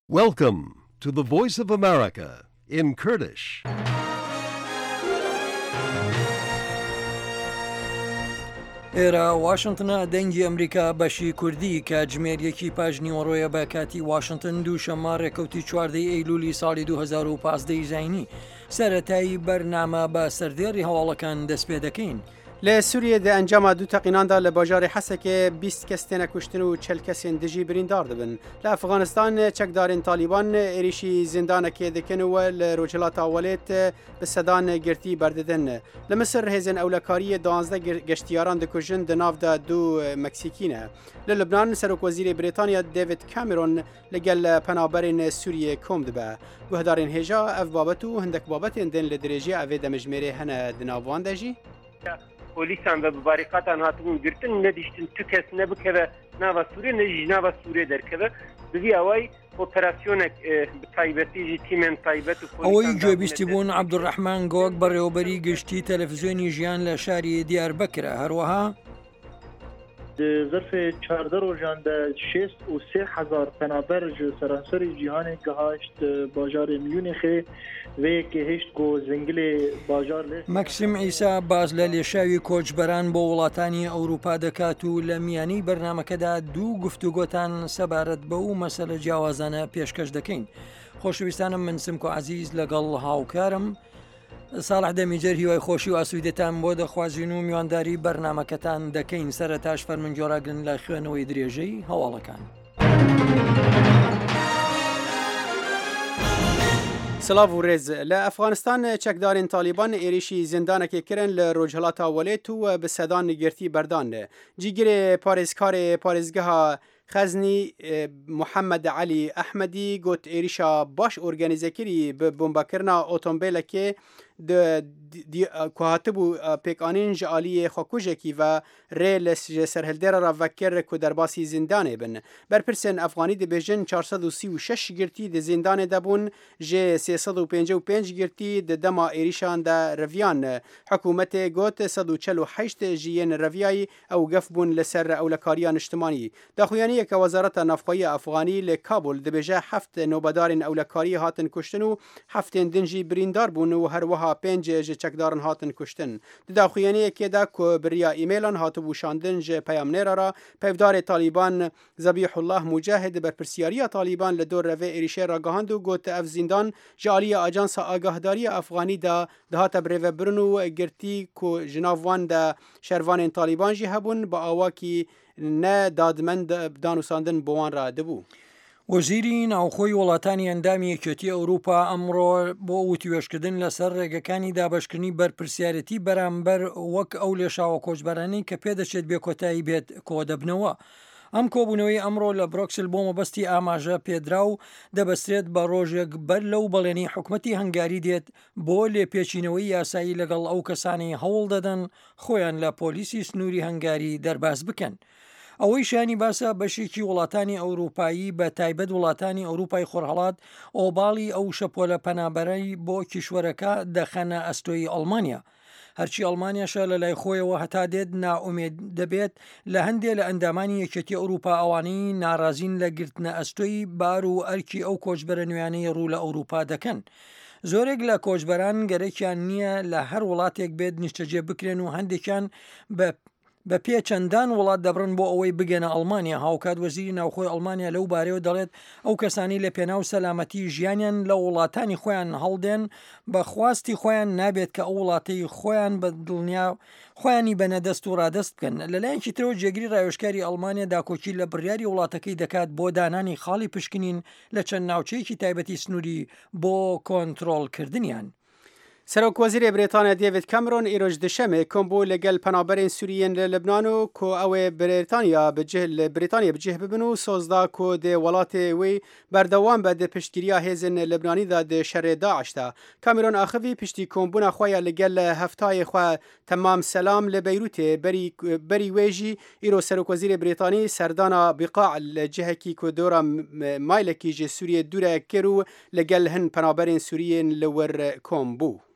Welcome to the Voice of America in Kurdish. ئێرە واشنگتنە دەنگی ئەمریکا بەشی کوردی کە جمێریەکی پاژنیوەڕۆیە بە کاتی واشنگتن دووشەممە ڕێکەوتی 14 ئەیلولی ساڵی 2015 زینی سەرەتایی بەرنامە بە سەردێڕی هەواڵەکان دەست پێ دەکەین. لە سووریە دە ئەنجاما دوو تەقیناندا لە باژاری حەسەکێ 20 کەس تێنە کوشتن و 40 کەسێن دژی بریندار دەبن. لە ئەفغانستان چەکدارین تالیبان عێریشی زیندانەکێ دەکەنەوە لە ڕۆژهەڵاتە ئەوەلێت بە سەدان گرتی بەردەدەن. لە مسر هێزن ئەولەکاریە 12 گەشتیاران دەکوژن دەناودا دوو مەکسیکینە. لە لەبنان سەرۆکوەزیری بریتانیا دێڤید کامێرۆن لەگەل پەنابەرین سووریە کۆم دەبە. گوهدارین هێژا ئەف بابەت و هەندێک بابەتێن دێن لە درێژی ئەوێ دەمەژمێرێ هەنە دناوان دەژی. پۆلیسان بە بباریقاتان هاتبوون گرتن نەدیشتن تو کەس نەبکەوە ناوە سوورێ نەژی ناوە سوورێ دەرکەوە بوی ئەوەی ئۆپەراسیۆنێک تایبەتیژی تیمێن تایبەت و ئەوەی گوێبیستی بوون عەبدوڕەحمان گۆک بەڕێوەبەری گشتی تەلەڤیزیۆنی ژیان لە شاری دیاربەکرە. هەروەها ظرف 14 روزان ده 63,000 پنابر جو سرانسری جهان گهاشت باجار میونخ و که هشت گو زنگل باجار له. مەکسیم عیسا باز لە لێشاوی کۆچبەران بۆ وڵاتانی ئەوروپا دەکات و لە میانی بەرنامەکەدا دوو گفتوگۆتان سەبارەت بە و مەسەلە جیاوازانە پێشکەش دەکەین. خۆشەویستانم من سمکۆ عەزیز لەگەڵ هاوکارم ساڵح دەمیجەر هیوای خۆشی و ئاسوودەتان بۆ دەخوازیین و میوانداری بەرنامەکەتان دەکەین. سەرەتاش فەرمانجۆراگرن لە خوێنەوەی درێژەی هەواڵەکان. سلااو و ڕێز لە ئەفغانستان چەکدارین تالیبان عێریشی زیندانەکێ کرن لە ڕۆژهەڵاتە ئەوەلێت و بە سەدان گرتی بەردان جیگرێ پارێزکارێ پارێزگەها خەزنی محەممەد علی ئەحمەدی گوت عێریشا باش ئۆرگانیزەکری بە بۆمبەکردنا ئۆتۆمبیلەکێ هاتبوو پێکانین ji aliyê xwekujekî ve rê li serhildêra re vekir ku derbasî zindanê bin. Berpirsên Efxanî dibêjin 436 girtî di zindanê de bûn jê 355 girtî di dema êrîşan de reviyan. Hikûmetê got 148 ji yên reviyayî ew gef bûn li ser ewlekariya niştimanî. Daxuyaniyeke Wezareta Navxweya Efxanî li Kabul dibêje heft nobedarên ewlekariyê hatin kuştin û heftên din jî birîndar bûn û herwiha 5 ji çekdarin hatin kuştin. Di daxuyaniyekê de ku biriya îmêlan hatibû şandin ji peyamnêra ra pevdarê Talîban Zebîhullah Mujahid berpirsiyariya Talîban li dor revê êrişê ra gihand û got ev zindan ji aliyê Ajansa Agahdariya Efxanî de dihate birêvebirin û girtî ku ji nav wan de şervanên Talîban jî hebûn bi awakî ne dadmend danûsandin bi wan re dibû. وەزیری ناوخۆی وڵاتانی ئەندامی یەکێتی ئەوروپا ئەمڕۆ بۆ وتیوێشکردن لەسەر ڕێگەکانی دابەشکردنی بەرپرسیارەتی بەرامبەر وەک ئەو لێشاوە کۆچبەرانی کە پێدەچێت بێ کۆتایی بێت کۆدەبنەوە. ئەم کۆبوونەوەی ئەمڕۆ لە بڕۆکسل بۆ مەبەستی ئاماژە پێدرا و دەبەسترێت بە ڕۆژێک بەر لەو بەڵێنی حکوومەتی هەنگاری دێت بۆ لێپێچینەوەی یاسایی لەگەڵ ئەو کەسانی هەوڵ دەدەن خۆیان لە پۆلیسی سنووری هەنگاری دەرباز بکەن. ئەوەی شانی باسە بەشێکی وڵاتانی ئەوروپایی بە تایبەت وڵاتانی ئەوروپای خۆرهەڵات ئۆباڵی ئەو شەپۆلە پەنابەرەی بۆ کیشوەرەکە دەخەنە ئەستۆی ئەڵمانیا. هەرچی ئەڵمانیاشە لە لای خۆیەوە هەتا دێت ناومێد دەبێت لە هەندێک لە ئەندامانی یەکێتی ئەوروپا ئەوانەی ناڕازین لە گرتنە ئەستۆی بار و ئەرکی ئەو کۆچبەرە نوێیانەی ڕوو لە ئەوروپا دەکەن. زۆرێک لە کۆچبەران گەرەکیان نییە لە هەر وڵاتێک بێت نیشتەجێ بکرێن و هەندێکیان بە پێ چەندان وڵات دەبڕن بۆ ئەوەی بگەنە ئەڵمانیا. هاوکات وەزیری ناوخۆی ئەڵمانیا لەو بارەوە دەڵێت ئەو کەسانی لە پێناو سەلامەتی ژیانیان لە وڵاتانی خۆیان هەڵدێن بە خواستی خۆیان نابێت کە ئەو وڵاتی خۆیان بە دڵنیا خۆیانی بەنەدەست و ڕادەست بکەن. لەلایەنکی ترەوە جێگیری ڕایۆشکاری ئەڵمانیا داکۆکی لە بڕیاری وڵاتەکەی دەکات بۆ دانانی خاڵی پشکنین لە چەند ناوچەیەکی تایبەتی سنووری بۆ کۆنتڕۆڵکردنیان. سەرۆکوەزیرê Brêtanya David Cameron îroj dişemê kom bû li gel penaberên Sûriyên li Libnan û ku ew ê Brêtanya bicih bibin û sozda ku dê welatê wê berdewam be di piştgiriya hêzên Libnanî de di şerê Daeş de. Cameron axivî piştî kombûna xwe ya li gel heftayê xwe Temam Selam li Beyrûtê berî wê jî îro Serokvezîrê Brêtanî serdana Biqa li cihekî ku dora maylekî ji Sûriyê dûre kir û li gel hin penaberên Sûriyên li wir kom bû.